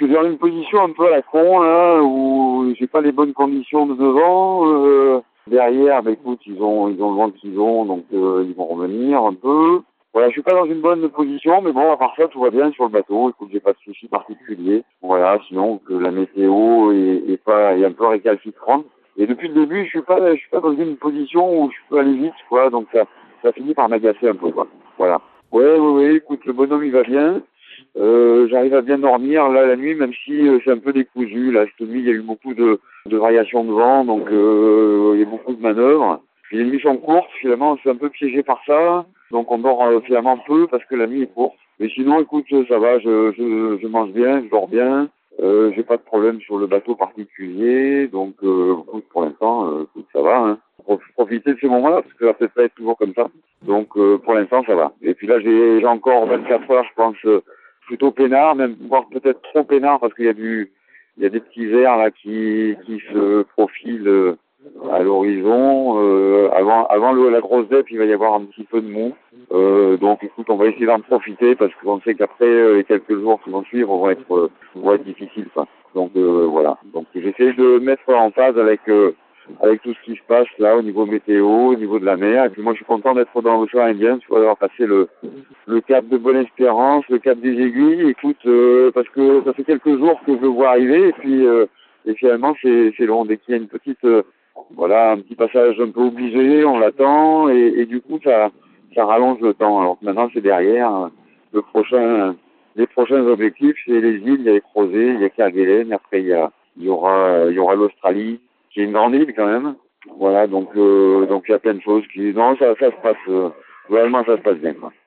suis dans une position un peu à la con, là, où j'ai pas les bonnes conditions de devant. Derrière, bah, écoute, ils ont le vent qu'ils ont, donc ils vont revenir un peu. Voilà, je suis pas dans une bonne position, mais bon, à part ça, tout va bien sur le bateau. Écoute, j'ai pas de soucis particuliers. Voilà, sinon que la météo est un peu récalcitrante. Et depuis le début, je suis pas dans une position où je peux aller vite, quoi. Donc ça finit par m'agacer un peu, quoi. Voilà. Ouais, écoute, le bonhomme il va bien. J'arrive à bien dormir là la nuit, même si c'est un peu décousu. Là, cette nuit, il y a eu beaucoup de variations de vent, donc il y a beaucoup de manœuvres. Puis les nuits sont courtes, finalement, c'est un peu piégé par ça. Donc on dort finalement peu parce que la nuit est courte. Mais sinon, écoute, ça va, je mange bien, je dors bien. J'ai pas de problème sur le bateau particulier, donc écoute, pour l'instant, écoute, ça va. Hein. Profiter de ces moments-là, parce que ça va peut-être pas être toujours comme ça. Donc pour l'instant, ça va. Et puis là, j'ai encore 24 heures, je pense, plutôt peinard, même voire peut-être trop peinard, parce qu'il y a des petits verres là qui se profilent à l'horizon. Avant la grosse dette, il va y avoir un petit peu de mou. Donc écoute, on va essayer d'en profiter parce qu'on sait qu'après les quelques jours qui vont suivre vont être difficiles, quoi. Donc voilà. Donc j'essaie de mettre en phase avec tout ce qui se passe là au niveau météo, au niveau de la mer. Et puis moi je suis content d'être dans l'océan Indien, tu vois, d'avoir passé le cap de Bonne-Espérance, le cap des Aiguilles. Écoute, parce que ça fait quelques jours que je le vois arriver et finalement c'est long. Dès qu'il y a une petite voilà, un petit passage un peu obligé, on l'attend et du coup ça rallonge le temps. Alors que maintenant c'est derrière. Les prochains objectifs, c'est les îles, il y a les Crozet, il y a Kerguelen, après il y aura l'Australie, qui est une grande île quand même. Voilà, donc il y a plein de choses qui, non, ça se passe, vraiment ça se passe bien, quoi.